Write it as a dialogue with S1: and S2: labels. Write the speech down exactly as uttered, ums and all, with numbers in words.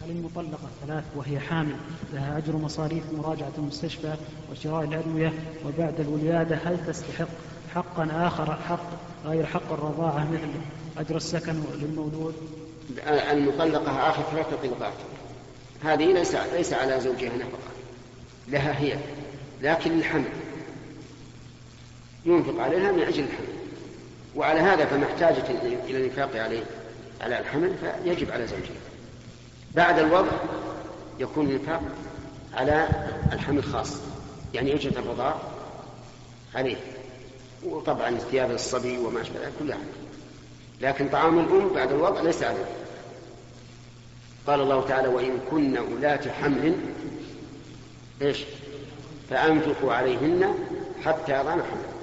S1: للمطلقة ثلاث وهي حامل لها أجر مصاريف مراجعة المستشفى وشراء الأدوية وبعد الولادة، هل تستحق حقا آخر حق غير حق الرضاعة مثل أجر السكن للمولود؟
S2: المطلقة آخر ثلاث طلقات هذه ليس, ليس على زوجها نفقة، لها هي، لكن الحمل ينفق عليها من أجل الحمل، وعلى هذا فمحتاجة إلى الإنفاق عليه على الحمل فيجب على زوجها. بعد الوضع يكون الإنفاق على الحمل خاص، يعني أجرة الرضاع عليه، وطبعا ثياب الصبي وما أشبه ذلك كلها، لكن طعام الأم بعد الوضع ليس عليه. قال الله تعالى: وإن كن أولات حمل إيش فأنفقوا عليهن حتى يضعن حملهن.